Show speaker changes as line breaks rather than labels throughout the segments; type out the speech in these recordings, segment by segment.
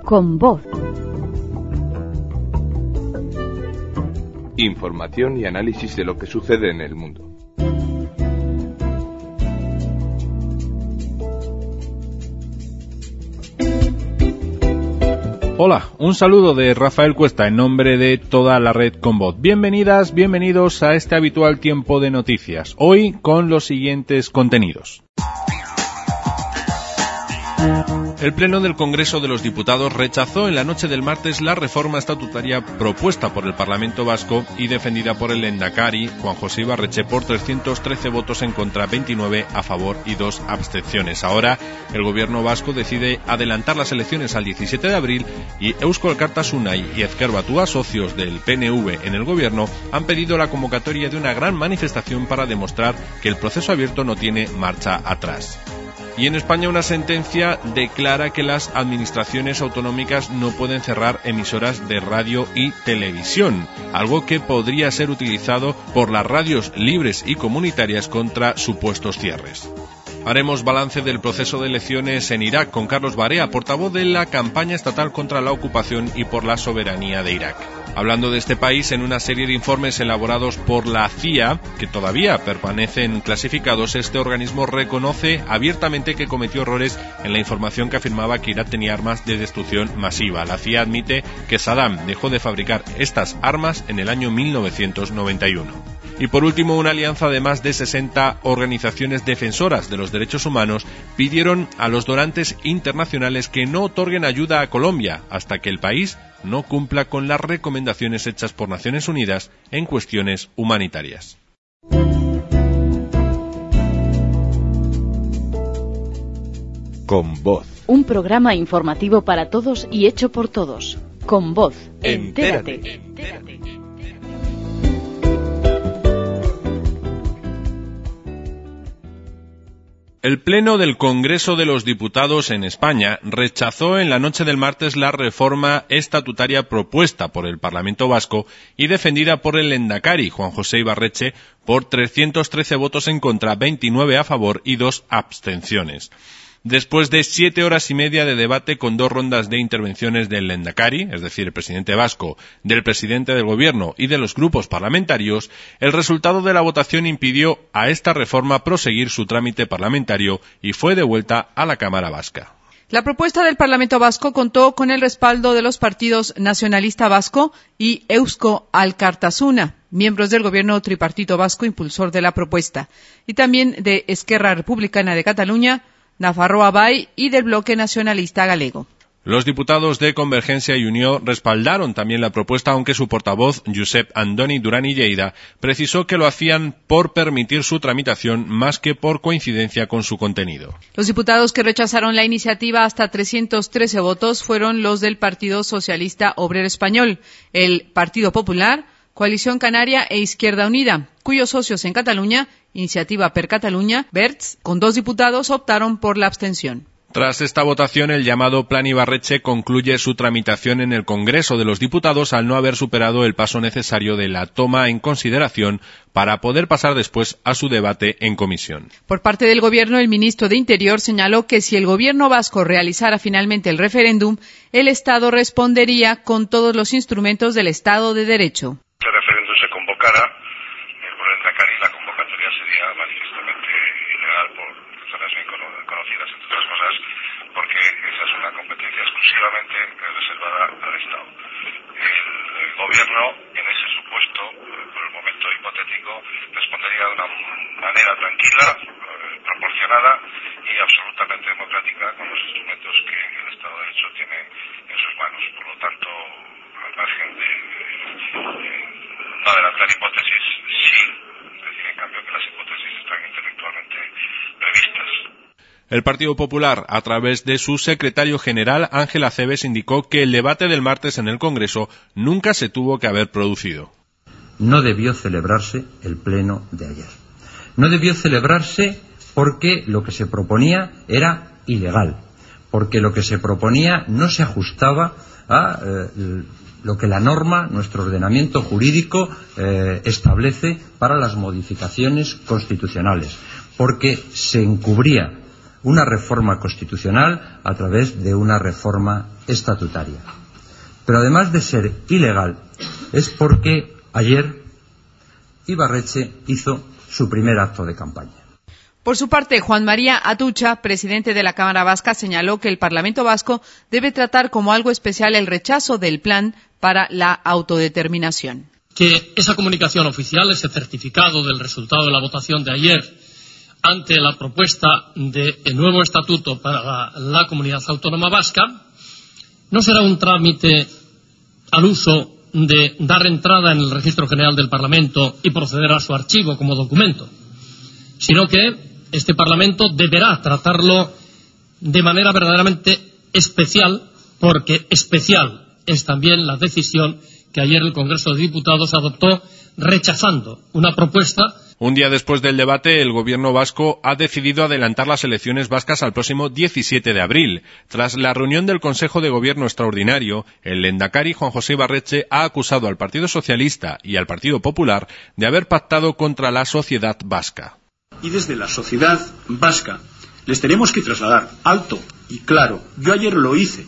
Con voz.
Información y análisis de lo que sucede en el mundo.
Hola, un saludo de Rafael Cuesta en nombre de toda la red Con voz. Bienvenidas, bienvenidos a este habitual tiempo de noticias. Hoy con los siguientes contenidos. El Pleno del Congreso de los Diputados rechazó en la noche del martes la reforma estatutaria propuesta por el Parlamento Vasco y defendida por el Lehendakari, Juan José Ibarretxe, por 313 votos en contra, 29 a favor y 2 abstenciones. Ahora, el gobierno vasco decide adelantar las elecciones al 17 de abril y Eusko Alkartasuna y Ezker Batua, socios del PNV en el gobierno, han pedido la convocatoria de una gran manifestación para demostrar que el proceso abierto no tiene marcha atrás. Y en España una sentencia declara que las administraciones autonómicas no pueden cerrar emisoras de radio y televisión, algo que podría ser utilizado por las radios libres y comunitarias contra supuestos cierres. Haremos balance del proceso de elecciones en Irak con Carlos Barea, portavoz de la campaña estatal contra la ocupación y por la soberanía de Irak. Hablando de este país, en una serie de informes elaborados por la CIA, que todavía permanecen clasificados, este organismo reconoce abiertamente que cometió errores en la información que afirmaba que Irak tenía armas de destrucción masiva. La CIA admite que Saddam dejó de fabricar estas armas en el año 1991. Y por último, una alianza de más de 60 organizaciones defensoras de los derechos humanos pidieron a los donantes internacionales que no otorguen ayuda a Colombia hasta que el país no cumpla con las recomendaciones hechas por Naciones Unidas en cuestiones humanitarias.
Con voz.
Un programa informativo para todos y hecho por todos. Con voz.
Entérate.
El Pleno del Congreso de los Diputados en España rechazó en la noche del martes la reforma estatutaria propuesta por el Parlamento Vasco y defendida por el Lehendakari, Juan José Ibarretxe, por 313 votos en contra, 29 a favor y 2 abstenciones. Después de 7 horas y media de debate con 2 rondas de intervenciones del Lehendakari, es decir, el presidente vasco, del presidente del gobierno y de los grupos parlamentarios, el resultado de la votación impidió a esta reforma proseguir su trámite parlamentario y fue devuelta a la Cámara Vasca.
La propuesta del Parlamento Vasco contó con el respaldo de los partidos Nacionalista Vasco y Eusko Alkartasuna, miembros del gobierno tripartito vasco impulsor de la propuesta, y también de Esquerra Republicana de Cataluña, Nafarroa Bai y del Bloque Nacionalista Galego.
Los diputados de Convergencia y Unió respaldaron también la propuesta, aunque su portavoz, Josep Andoni Duran i Lleida, precisó que lo hacían por permitir su tramitación más que por coincidencia con su contenido.
Los diputados que rechazaron la iniciativa hasta 313 votos fueron los del Partido Socialista Obrero Español, el Partido Popular, Coalición Canaria e Izquierda Unida, cuyos socios en Cataluña, Iniciativa per Catalunya, Verds, con 2 diputados optaron por la abstención.
Tras esta votación, el llamado Plan Ibarretxe concluye su tramitación en el Congreso de los Diputados al no haber superado el paso necesario de la toma en consideración para poder pasar después a su debate en comisión.
Por parte del Gobierno, el ministro de Interior señaló que si el Gobierno vasco realizara finalmente el referéndum, el Estado respondería con todos los instrumentos del Estado de Derecho.
Si el referéndum se convocara, por el Lehendakari, la convocatoria sería manifiestamente ilegal por razones bien conocidas, entre otras cosas, porque esa es una competencia exclusivamente reservada al Estado. El Gobierno, en ese supuesto, por el momento hipotético, respondería de una manera tranquila, proporcionada y absolutamente democrática con los instrumentos que el Estado de Derecho tiene en sus manos. Por lo tanto, al margen de no adelantar hipótesis, sí decir en cambio que las hipótesis están intelectualmente previstas.
El Partido Popular, a través de su secretario general, Ángel Acebes, indicó que el debate del martes en el Congreso nunca se tuvo que haber producido.
No debió celebrarse el pleno de ayer. No debió celebrarse porque lo que se proponía era ilegal, porque lo que se proponía no se ajustaba a lo que la norma, nuestro ordenamiento jurídico, establece para las modificaciones constitucionales, porque se encubría una reforma constitucional a través de una reforma estatutaria. Pero además de ser ilegal, es porque ayer Ibarretxe hizo su primer acto de campaña.
Por su parte, Juan María Atutxa, presidente de la Cámara Vasca, señaló que el Parlamento Vasco debe tratar como algo especial el rechazo del plan para la autodeterminación.
Que esa comunicación oficial, ese certificado del resultado de la votación de ayer ante la propuesta del nuevo estatuto para la comunidad autónoma vasca, no será un trámite al uso de dar entrada en el Registro General del Parlamento y proceder a su archivo como documento, sino que este Parlamento deberá tratarlo de manera verdaderamente especial, porque especial es también la decisión que ayer el Congreso de Diputados adoptó rechazando una propuesta.
Un día después del debate, el gobierno vasco ha decidido adelantar las elecciones vascas al próximo 17 de abril. Tras la reunión del Consejo de Gobierno extraordinario, el lehendakari Juan José Ibarretxe ha acusado al Partido Socialista y al Partido Popular de haber pactado contra la sociedad vasca.
Y desde la sociedad vasca les tenemos que trasladar alto y claro. Yo ayer lo hice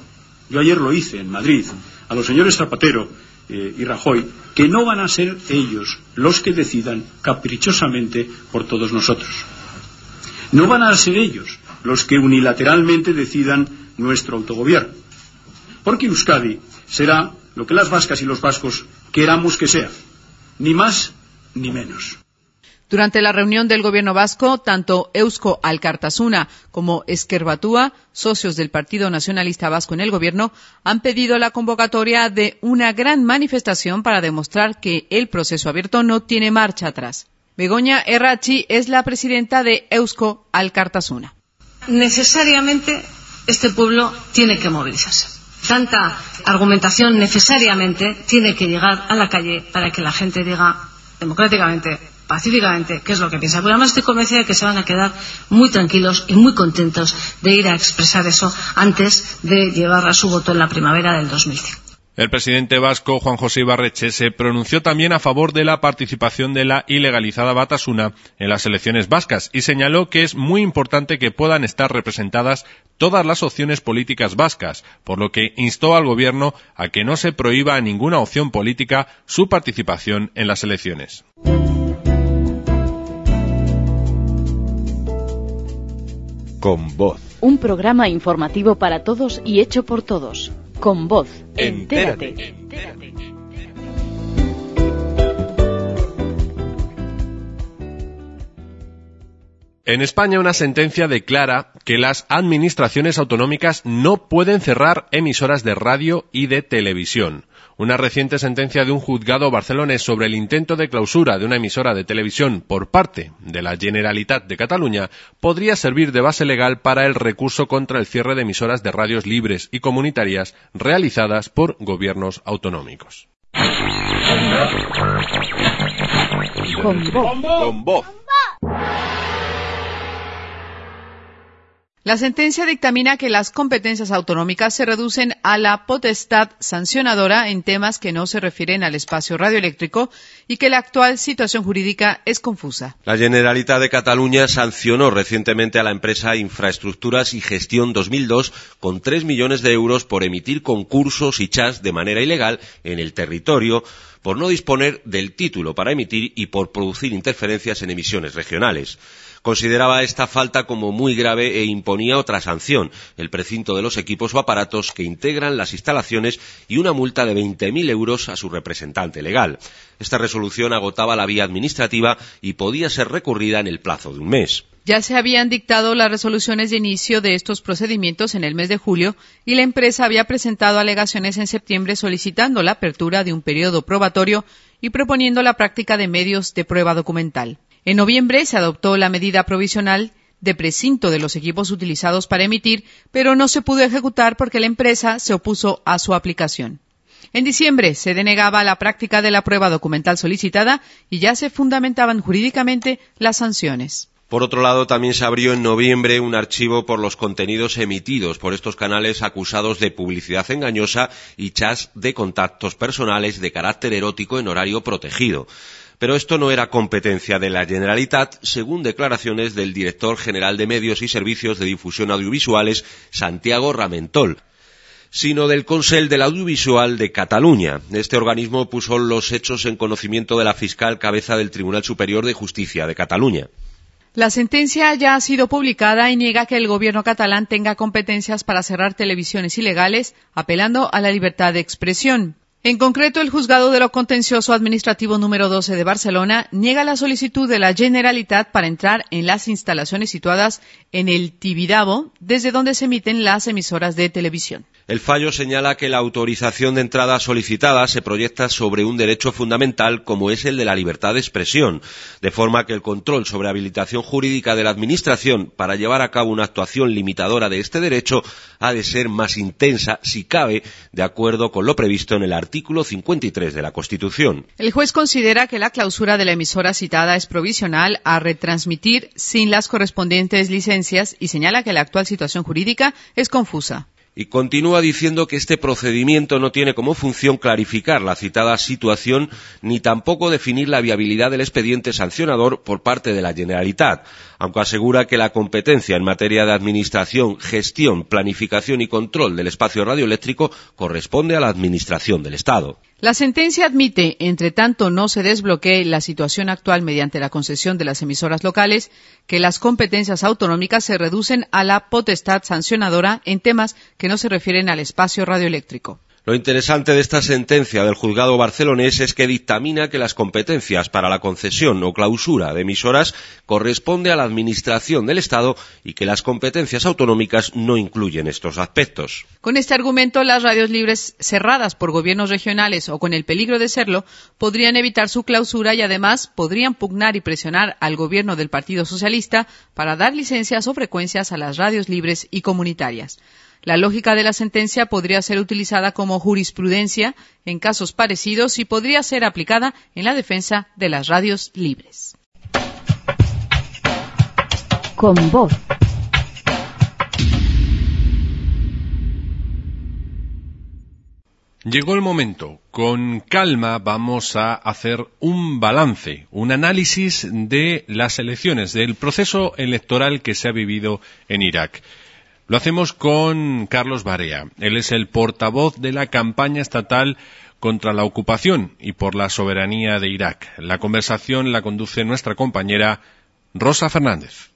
en Madrid, a los señores Zapatero y Rajoy, que no van a ser ellos los que decidan caprichosamente por todos nosotros. No van a ser ellos los que unilateralmente decidan nuestro autogobierno. Porque Euskadi será lo que las vascas y los vascos queramos que sea, ni más ni menos.
Durante la reunión del gobierno vasco, tanto Eusko Alkartasuna como Ezker Batua, socios del Partido Nacionalista Vasco en el gobierno, han pedido la convocatoria de una gran manifestación para demostrar que el proceso abierto no tiene marcha atrás. Begoña Erratxi es la presidenta de Eusko Alkartasuna.
Necesariamente este pueblo tiene que movilizarse. Tanta argumentación necesariamente tiene que llegar a la calle para que la gente diga democráticamente, pacíficamente, qué es lo que piensa. Pero además estoy convencida de que se van a quedar muy tranquilos y muy contentos de ir a expresar eso antes de llevar a su voto en la primavera del 2005.
El presidente vasco, Juan José Ibarretxe, se pronunció también a favor de la participación de la ilegalizada Batasuna en las elecciones vascas y señaló que es muy importante que puedan estar representadas todas las opciones políticas vascas, por lo que instó al gobierno a que no se prohíba a ninguna opción política su participación en las elecciones.
Con Voz.
Un programa informativo para todos y hecho por todos. Con Voz.
Entérate.
En España, una sentencia declara que las administraciones autonómicas no pueden cerrar emisoras de radio y de televisión. Una reciente sentencia de un juzgado barcelonés sobre el intento de clausura de una emisora de televisión por parte de la Generalitat de Cataluña podría servir de base legal para el recurso contra el cierre de emisoras de radios libres y comunitarias realizadas por gobiernos autonómicos.
Con Voz.
La sentencia dictamina que las competencias autonómicas se reducen a la potestad sancionadora en temas que no se refieren al espacio radioeléctrico y que la actual situación jurídica es confusa.
La Generalitat de Cataluña sancionó recientemente a la empresa Infraestructuras y Gestión 2002 con 3 millones de euros por emitir concursos y chats de manera ilegal en el territorio, por no disponer del título para emitir y por producir interferencias en emisiones regionales. Consideraba esta falta como muy grave e imponía otra sanción, el precinto de los equipos o aparatos que integran las instalaciones y una multa de 20.000 euros a su representante legal. Esta resolución agotaba la vía administrativa y podía ser recurrida en el plazo de un mes.
Ya se habían dictado las resoluciones de inicio de estos procedimientos en el mes de julio y la empresa había presentado alegaciones en septiembre solicitando la apertura de un periodo probatorio y proponiendo la práctica de medios de prueba documental. En noviembre se adoptó la medida provisional de precinto de los equipos utilizados para emitir, pero no se pudo ejecutar porque la empresa se opuso a su aplicación. En diciembre se denegaba la práctica de la prueba documental solicitada y ya se fundamentaban jurídicamente las sanciones.
Por otro lado, también se abrió en noviembre un archivo por los contenidos emitidos por estos canales acusados de publicidad engañosa y chats de contactos personales de carácter erótico en horario protegido. Pero esto no era competencia de la Generalitat, según declaraciones del director general de Medios y Servicios de Difusión Audiovisuales, Santiago Ramentol, sino del Consell de l'Audiovisual de Cataluña. Este organismo puso los hechos en conocimiento de la fiscal cabeza del Tribunal Superior de Justicia de Cataluña.
La sentencia ya ha sido publicada y niega que el gobierno catalán tenga competencias para cerrar televisiones ilegales, apelando a la libertad de expresión. En concreto, el Juzgado de lo Contencioso Administrativo número 12 de Barcelona niega la solicitud de la Generalitat para entrar en las instalaciones situadas en el Tibidabo, desde donde se emiten las emisoras de televisión.
El fallo señala que la autorización de entrada solicitada se proyecta sobre un derecho fundamental como es el de la libertad de expresión, de forma que el control sobre habilitación jurídica de la Administración para llevar a cabo una actuación limitadora de este derecho ha de ser más intensa, si cabe, de acuerdo con lo previsto en el artículo 53 de la Constitución.
El juez considera que la clausura de la emisora citada es provisional a retransmitir sin las correspondientes licencias y señala que la actual situación jurídica es confusa.
Y continúa diciendo que este procedimiento no tiene como función clarificar la citada situación ni tampoco definir la viabilidad del expediente sancionador por parte de la Generalitat, aunque asegura que la competencia en materia de administración, gestión, planificación y control del espacio radioeléctrico corresponde a la Administración del Estado.
La sentencia admite, entre tanto no se desbloquee la situación actual mediante la concesión de las emisoras locales, que las competencias autonómicas se reducen a la potestad sancionadora en temas que no se refieren al espacio radioeléctrico.
Lo interesante de esta sentencia del juzgado barcelonés es que dictamina que las competencias para la concesión o clausura de emisoras corresponde a la Administración del Estado y que las competencias autonómicas no incluyen estos aspectos.
Con este argumento, las radios libres cerradas por gobiernos regionales o con el peligro de serlo podrían evitar su clausura y además podrían pugnar y presionar al gobierno del Partido Socialista para dar licencias o frecuencias a las radios libres y comunitarias. La lógica de la sentencia podría ser utilizada como jurisprudencia en casos parecidos y podría ser aplicada en la defensa de las radios libres.
Con voz.
Llegó el momento. Con calma vamos a hacer un balance, un análisis de las elecciones, del proceso electoral que se ha vivido en Irak. Lo hacemos con Carlos Barea. Él es el portavoz de la campaña estatal contra la ocupación y por la soberanía de Irak. La conversación la conduce nuestra compañera Rosa Fernández.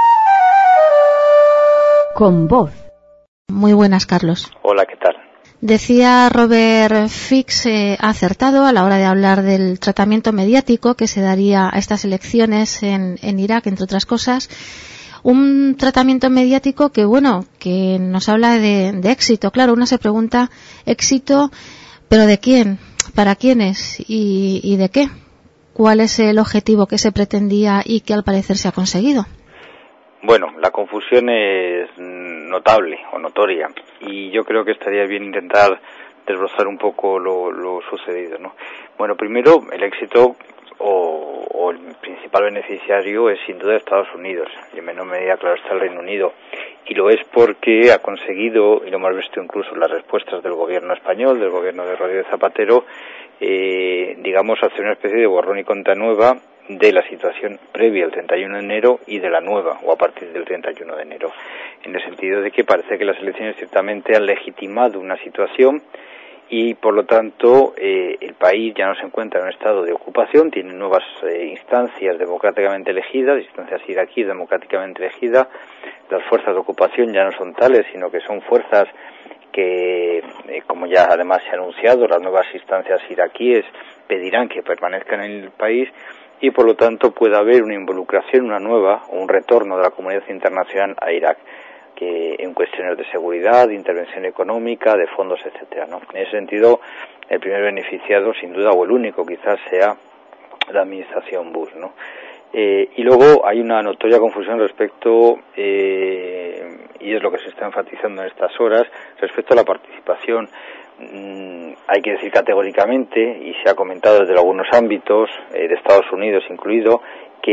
Con voz.
Muy buenas, Carlos.
Hola, ¿qué tal?
Decía Robert Fix, acertado a la hora de hablar del tratamiento mediático que se daría a estas elecciones en Irak, entre otras cosas. Un tratamiento mediático que nos habla de éxito. Claro, uno se pregunta, éxito, ¿pero de quién? ¿Para quiénes? ¿Y de qué? ¿Cuál es el objetivo que se pretendía y que al parecer se ha conseguido?
Bueno, la confusión es notable o notoria y yo creo que estaría bien intentar desbrozar un poco lo sucedido, ¿no? Bueno, primero, el éxito o el principal beneficiario es sin duda Estados Unidos, y en menor medida, claro, está el Reino Unido, y lo es porque ha conseguido, y lo hemos visto incluso en las respuestas del gobierno español, del gobierno de Rodríguez Zapatero, hacer una especie de borrón y cuenta nueva de la situación previa al 31 de enero y de la nueva, o a partir del 31 de enero, en el sentido de que parece que las elecciones ciertamente han legitimado una situación y por lo tanto el país ya no se encuentra en un estado de ocupación, tiene nuevas instancias democráticamente elegidas, instancias iraquíes democráticamente elegidas. Las fuerzas de ocupación ya no son tales, sino que son fuerzas que, como ya además se ha anunciado, las nuevas instancias iraquíes pedirán que permanezcan en el país y por lo tanto puede haber una involucración, una nueva, o un retorno de la comunidad internacional a Irak, en cuestiones de seguridad, de intervención económica, de fondos, etcétera, ¿no? En ese sentido, el primer beneficiado, sin duda, o el único quizás, sea la administración Bush, ¿no? Y luego hay una notoria confusión respecto, y es lo que se está enfatizando en estas horas, respecto a la participación. Hay que decir categóricamente, y se ha comentado desde algunos ámbitos, de Estados Unidos incluido, que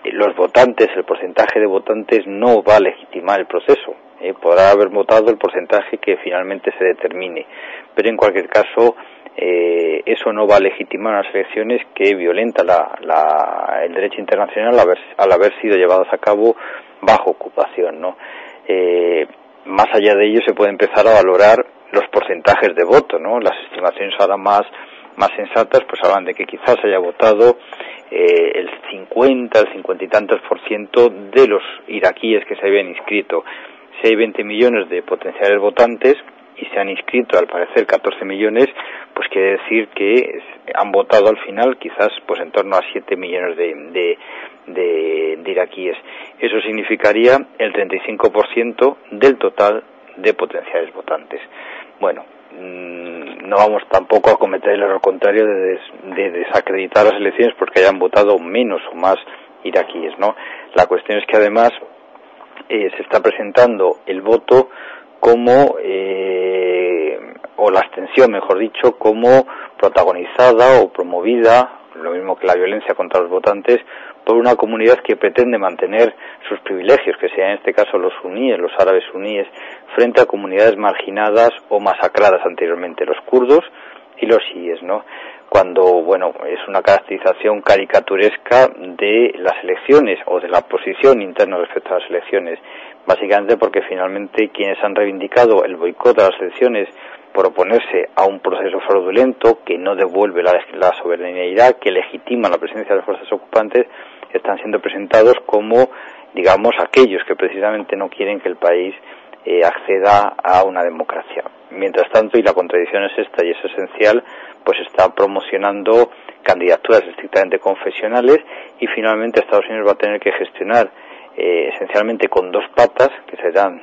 los votantes, el porcentaje de votantes no va a legitimar el proceso. Podrá haber votado el porcentaje que finalmente se determine, pero en cualquier caso eso no va a legitimar unas elecciones que violenta el derecho internacional al haber sido llevadas a cabo bajo ocupación, ¿no? Más allá de ello se puede empezar a valorar los porcentajes de voto, ¿no? Las estimaciones ahora más sensatas pues hablan de que quizás haya votado el 50 y tantos % de los iraquíes que se habían inscrito. Si hay 20 millones de potenciales votantes y se han inscrito al parecer 14 millones, pues quiere decir que han votado al final quizás pues en torno a 7 millones de iraquíes. Eso significaría el 35% del total de potenciales votantes. Bueno, no vamos tampoco a cometer el error contrario de desacreditar las elecciones porque hayan votado menos o más iraquíes, ¿no? La cuestión es que además se está presentando el voto como o la abstención, mejor dicho, como protagonizada o promovida, lo mismo que la violencia contra los votantes, por una comunidad que pretende mantener sus privilegios, que sean en este caso los suníes, los árabes suníes, frente a comunidades marginadas o masacradas anteriormente, los kurdos y los chiíes, ¿no? Cuando, bueno, es una caracterización caricaturesca de las elecciones o de la posición interna respecto a las elecciones, básicamente porque finalmente quienes han reivindicado el boicot a las elecciones por oponerse a un proceso fraudulento que no devuelve la soberanía, que legitima la presencia de las fuerzas ocupantes, están siendo presentados como, digamos, aquellos que precisamente no quieren que el país acceda a una democracia. Mientras tanto, y la contradicción es esta y es esencial, pues está promocionando candidaturas estrictamente confesionales y finalmente Estados Unidos va a tener que gestionar esencialmente con dos patas, que serán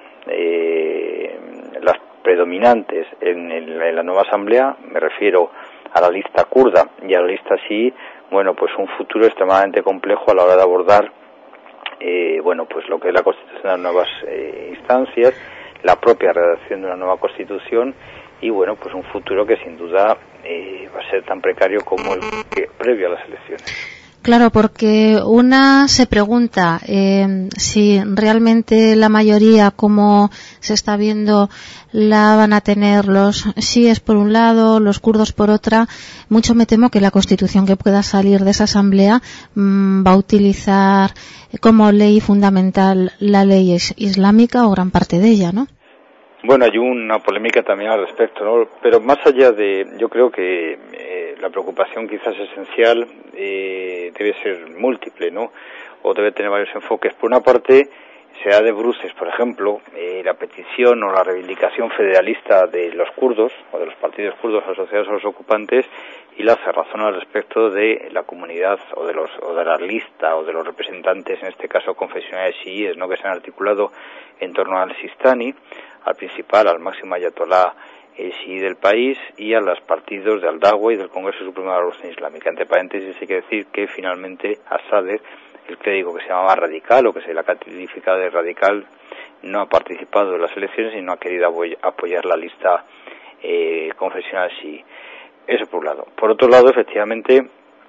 las predominantes en la nueva asamblea, me refiero a la lista kurda y a la lista chií, bueno, pues un futuro extremadamente complejo a la hora de abordar bueno, pues lo que es la constitución de las nuevas instancias, la propia redacción de una nueva constitución y bueno, pues un futuro que sin duda va a ser tan precario como el que previo a las elecciones.
Claro, porque una se pregunta si realmente la mayoría, como se está viendo, la van a tener los chiíes por un lado, los kurdos por otra. Mucho me temo que la constitución que pueda salir de esa asamblea va a utilizar como ley fundamental la ley islámica o gran parte de ella, ¿no?
Bueno, hay una polémica también al respecto, ¿no? Pero más allá de, yo creo que la preocupación quizás esencial debe ser múltiple, ¿no? O debe tener varios enfoques. Por una parte, se da de bruces, por ejemplo, la petición o la reivindicación federalista de los kurdos o de los partidos kurdos asociados a los ocupantes y la cerrazón al respecto de la comunidad o de la lista o de los representantes, en este caso confesionales chiíes, ¿no? Que se han articulado en torno al Sistani, al principal, al máximo ayatolá chií del país y a los partidos de Al-Dawa y del Congreso Supremo de la Revolución Islámica. Entre paréntesis hay que decir que finalmente Al-Sadr, el clérigo que se llamaba radical o que se le ha calificado de radical, no ha participado en las elecciones y no ha querido apoyar la lista confesional chií. Eso por un lado. Por otro lado, efectivamente,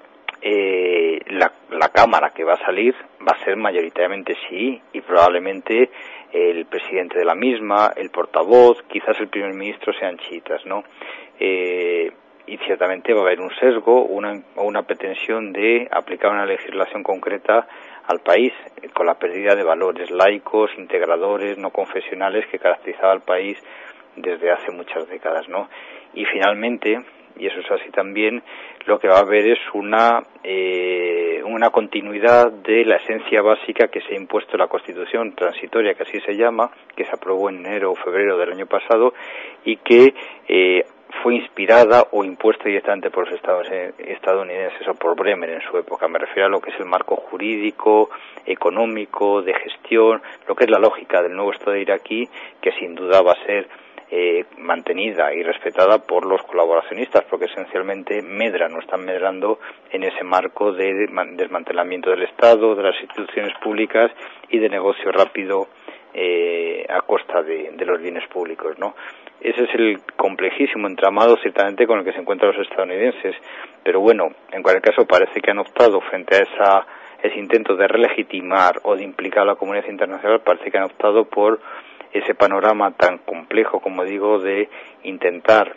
la Cámara que va a salir va a ser mayoritariamente chií y probablemente el presidente de la misma, el portavoz, quizás el primer ministro sean chiitas, ¿no? Y ciertamente va a haber un sesgo, una pretensión de aplicar una legislación concreta al país, con la pérdida de valores laicos, integradores, no confesionales que caracterizaba al país desde hace muchas décadas, ¿no? Y finalmente, y eso es así también, lo que va a haber es una continuidad de la esencia básica que se ha impuesto en la Constitución transitoria, que así se llama, que se aprobó en enero o febrero del año pasado y que fue inspirada o impuesta directamente por los estadounidenses o por Bremer en su época. Me refiero a lo que es el marco jurídico, económico, de gestión, lo que es la lógica del nuevo Estado iraquí, que sin duda va a ser mantenida y respetada por los colaboracionistas, porque esencialmente están medrando en ese marco de desmantelamiento del Estado, de las instituciones públicas y de negocio rápido a costa de los bienes públicos, ¿no? Ese es el complejísimo entramado ciertamente con el que se encuentran los estadounidenses, pero bueno, en cualquier caso parece que han optado frente a ese intento de relegitimar o de implicar a la comunidad internacional, parece que han optado por ese panorama tan complejo, como digo, de intentar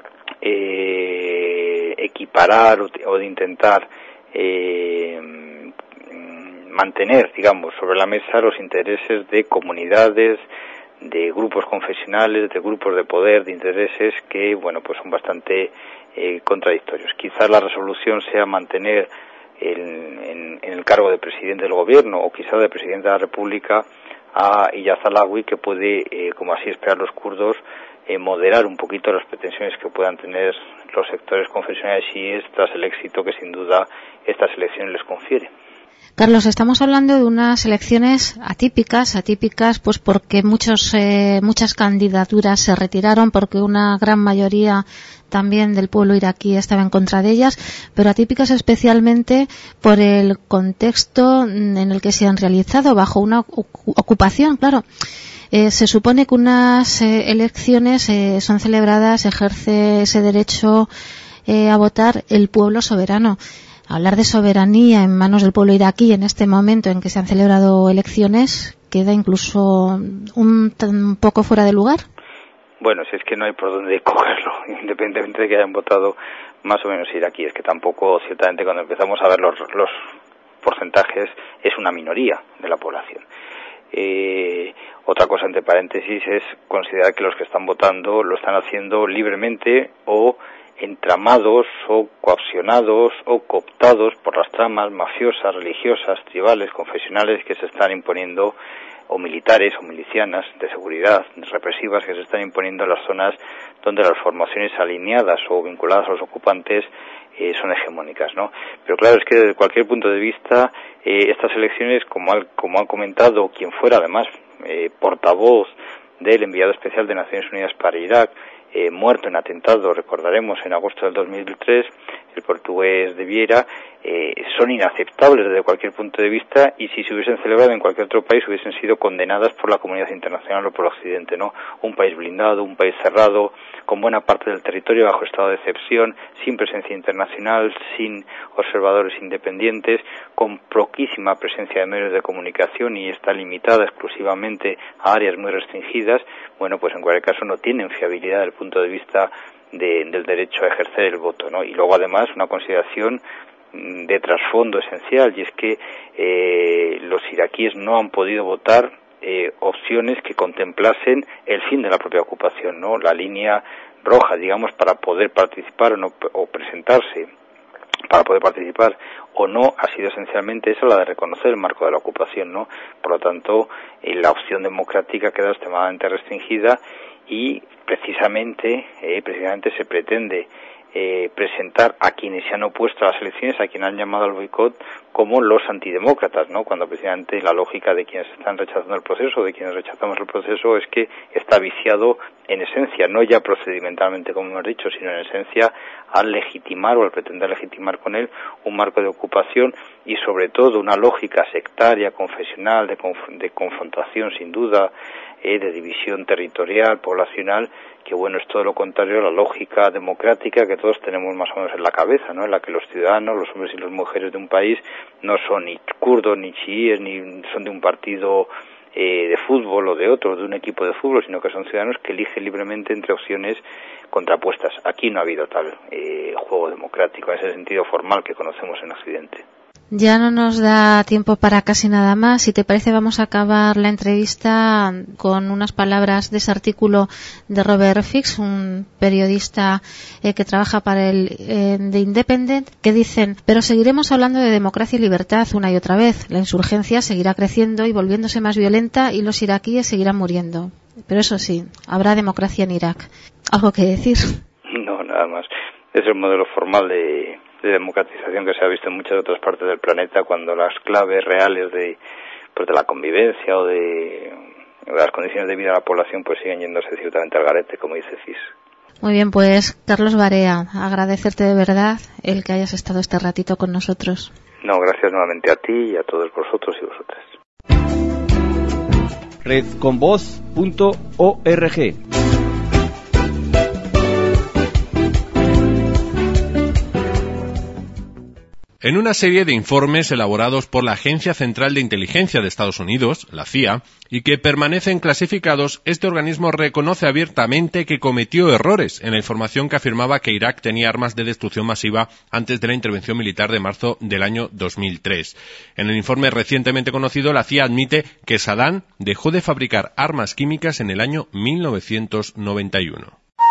equiparar o de intentar mantener, digamos, sobre la mesa los intereses de comunidades, de grupos confesionales, de grupos de poder, de intereses que, bueno, pues son bastante contradictorios. Quizás la resolución sea mantener en el cargo de presidente del gobierno o quizás de presidente de la República a Iyad Allawi, que puede, como así esperan los kurdos, moderar un poquito las pretensiones que puedan tener los sectores confesionales y tras el éxito que sin duda estas elecciones les confiere.
Carlos, estamos hablando de unas elecciones atípicas pues porque muchas candidaturas se retiraron, porque una gran mayoría también del pueblo iraquí estaba en contra de ellas, pero atípicas especialmente por el contexto en el que se han realizado, bajo una ocupación, claro. Se supone que unas elecciones son celebradas, ejerce ese derecho a votar el pueblo soberano. Hablar de soberanía en manos del pueblo iraquí en este momento en que se han celebrado elecciones queda incluso un poco fuera de lugar.
Bueno, si es que no hay por dónde cogerlo, independientemente de que hayan votado más o menos iraquíes, que tampoco, ciertamente, cuando empezamos a ver los porcentajes, es una minoría de la población. Otra cosa, entre paréntesis, es considerar que los que están votando lo están haciendo libremente o entramados o coaccionados o cooptados por las tramas mafiosas, religiosas, tribales, confesionales que se están imponiendo, o militares o milicianas de seguridad, represivas, que se están imponiendo en las zonas donde las formaciones alineadas o vinculadas a los ocupantes son hegemónicas, ¿no? Pero claro, es que desde cualquier punto de vista estas elecciones, como ha comentado quien fuera además portavoz del enviado especial de Naciones Unidas para Irak, muerto en atentado, recordaremos, en agosto del 2003, el portugués de Vieira, son inaceptables desde cualquier punto de vista, y si se hubiesen celebrado en cualquier otro país hubiesen sido condenadas por la comunidad internacional o por Occidente, ¿no? Un país blindado, un país cerrado, con buena parte del territorio bajo estado de excepción, sin presencia internacional, sin observadores independientes, con poquísima presencia de medios de comunicación y está limitada exclusivamente a áreas muy restringidas. Bueno, pues en cualquier caso no tienen fiabilidad desde el punto de vista del derecho a ejercer el voto, ¿no? Y luego además una consideración de trasfondo esencial, y es que los iraquíes no han podido votar opciones que contemplasen el fin de la propia ocupación, ¿no? La línea roja, digamos, para poder participar o presentarse para poder participar o no, ha sido esencialmente esa, la de reconocer el marco de la ocupación, ¿no? Por lo tanto, la opción democrática queda extremadamente restringida y precisamente se pretende presentar a quienes se han opuesto a las elecciones, a quienes han llamado al boicot, como los antidemócratas, ¿no? Cuando precisamente la lógica de quienes están rechazando el proceso, de quienes rechazamos el proceso, es que está viciado en esencia, no ya procedimentalmente como hemos dicho, sino en esencia al legitimar o al pretender legitimar con él un marco de ocupación y sobre todo una lógica sectaria, confesional, de confrontación sin duda, de división territorial, poblacional, que bueno, es todo lo contrario a la lógica democrática que todos tenemos más o menos en la cabeza, ¿no? En la que los ciudadanos, los hombres y las mujeres de un país no son ni kurdos ni chiíes, ni son de un partido de fútbol o de otro, de un equipo de fútbol, sino que son ciudadanos que eligen libremente entre opciones contrapuestas. Aquí no ha habido tal juego democrático en ese sentido formal que conocemos en Occidente.
Ya no nos da tiempo para casi nada más. Si te parece, vamos a acabar la entrevista con unas palabras de ese artículo de Robert Fix, un periodista que trabaja para el The Independent, que dicen: pero seguiremos hablando de democracia y libertad una y otra vez. La insurgencia seguirá creciendo y volviéndose más violenta y los iraquíes seguirán muriendo. Pero eso sí, habrá democracia en Irak. ¿Algo que decir?
No, nada más. Es el modelo formal de democratización que se ha visto en muchas otras partes del planeta, cuando las claves reales de la convivencia o de las condiciones de vida de la población pues siguen yéndose ciertamente al garete, como dice Fis.
Muy bien, pues Carlos Barea, agradecerte de verdad el que hayas estado este ratito con nosotros.
No, gracias nuevamente a ti y a todos vosotros y vosotras.
redconvoz.org
En una serie de informes elaborados por la Agencia Central de Inteligencia de Estados Unidos, la CIA, y que permanecen clasificados, este organismo reconoce abiertamente que cometió errores en la información que afirmaba que Irak tenía armas de destrucción masiva antes de la intervención militar de marzo del año 2003. En el informe recientemente conocido, la CIA admite que Saddam dejó de fabricar armas químicas en el año 1991.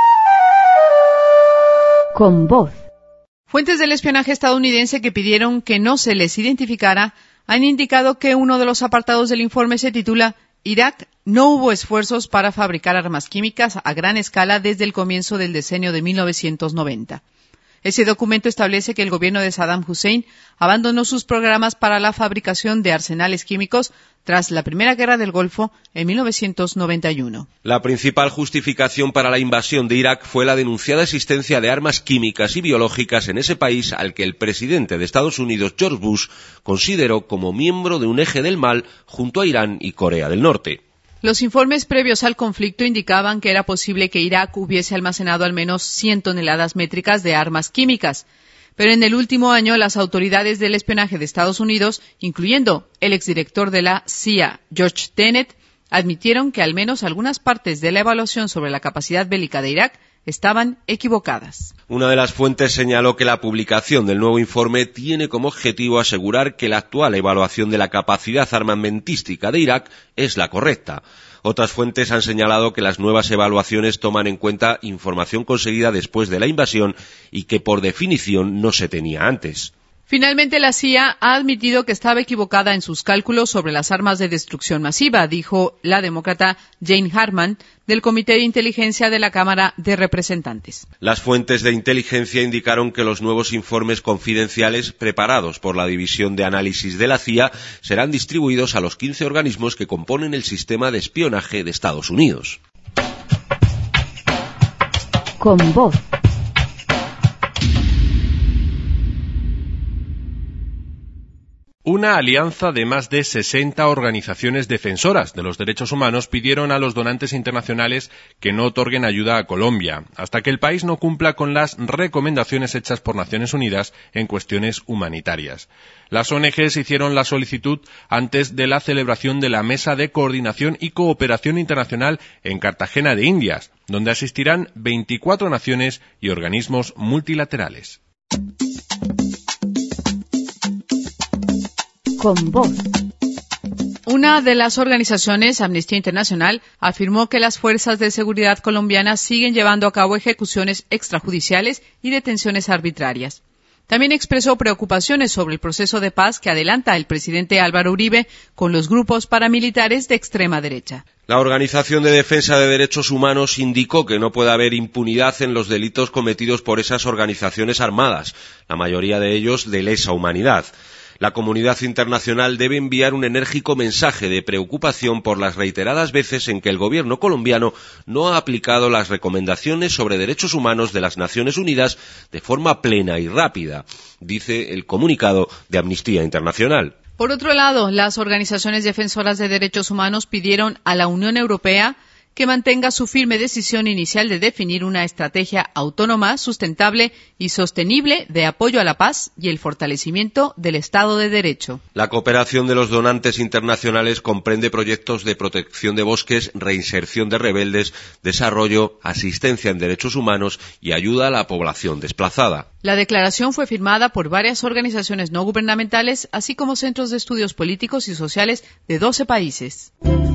Con voz.
Fuentes del espionaje estadounidense que pidieron que no se les identificara han indicado que uno de los apartados del informe se titula «Irak no hubo esfuerzos para fabricar armas químicas a gran escala desde el comienzo del decenio de 1990». Ese documento establece que el gobierno de Saddam Hussein abandonó sus programas para la fabricación de arsenales químicos tras la Primera Guerra del Golfo en 1991.
La principal justificación para la invasión de Irak fue la denunciada existencia de armas químicas y biológicas en ese país al que el presidente de Estados Unidos, George Bush, consideró como miembro de un eje del mal junto a Irán y Corea del Norte.
Los informes previos al conflicto indicaban que era posible que Irak hubiese almacenado al menos 100 toneladas métricas de armas químicas. Pero en el último año, las autoridades del espionaje de Estados Unidos, incluyendo el exdirector de la CIA, George Tenet, admitieron que al menos algunas partes de la evaluación sobre la capacidad bélica de Irak estaban equivocadas.
Una de las fuentes señaló que la publicación del nuevo informe tiene como objetivo asegurar que la actual evaluación de la capacidad armamentística de Irak es la correcta. Otras fuentes han señalado que las nuevas evaluaciones toman en cuenta información conseguida después de la invasión y que por definición no se tenía antes.
Finalmente, la CIA ha admitido que estaba equivocada en sus cálculos sobre las armas de destrucción masiva, dijo la demócrata Jane Harman del Comité de Inteligencia de la Cámara de Representantes.
Las fuentes de inteligencia indicaron que los nuevos informes confidenciales preparados por la División de Análisis de la CIA serán distribuidos a los 15 organismos que componen el sistema de espionaje de Estados Unidos.
Con voz.
Una alianza de más de 60 organizaciones defensoras de los derechos humanos pidieron a los donantes internacionales que no otorguen ayuda a Colombia, hasta que el país no cumpla con las recomendaciones hechas por Naciones Unidas en cuestiones humanitarias. Las ONGs hicieron la solicitud antes de la celebración de la Mesa de Coordinación y Cooperación Internacional en Cartagena de Indias, donde asistirán 24 naciones y organismos multilaterales.
Con voz.
Una de las organizaciones, Amnistía Internacional, afirmó que las fuerzas de seguridad colombianas siguen llevando a cabo ejecuciones extrajudiciales y detenciones arbitrarias. También expresó preocupaciones sobre el proceso de paz que adelanta el presidente Álvaro Uribe con los grupos paramilitares de extrema derecha.
La Organización de Defensa de Derechos Humanos indicó que no puede haber impunidad en los delitos cometidos por esas organizaciones armadas, la mayoría de ellos de lesa humanidad. La comunidad internacional debe enviar un enérgico mensaje de preocupación por las reiteradas veces en que el gobierno colombiano no ha aplicado las recomendaciones sobre derechos humanos de las Naciones Unidas de forma plena y rápida, dice el comunicado de Amnistía Internacional.
Por otro lado, las organizaciones defensoras de derechos humanos pidieron a la Unión Europea que mantenga su firme decisión inicial de definir una estrategia autónoma, sustentable y sostenible de apoyo a la paz y el fortalecimiento del Estado de Derecho.
La cooperación de los donantes internacionales comprende proyectos de protección de bosques, reinserción de rebeldes, desarrollo, asistencia en derechos humanos y ayuda a la población desplazada.
La declaración fue firmada por varias organizaciones no gubernamentales, así como centros de estudios políticos y sociales de 12 países.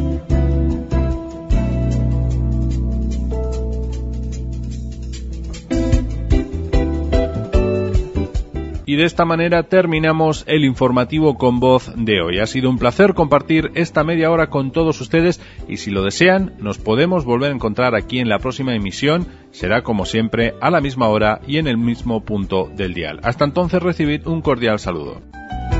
Y de esta manera terminamos el informativo con voz de hoy. Ha sido un placer compartir esta media hora con todos ustedes y si lo desean nos podemos volver a encontrar aquí en la próxima emisión. Será como siempre a la misma hora y en el mismo punto del dial. Hasta entonces recibid un cordial saludo.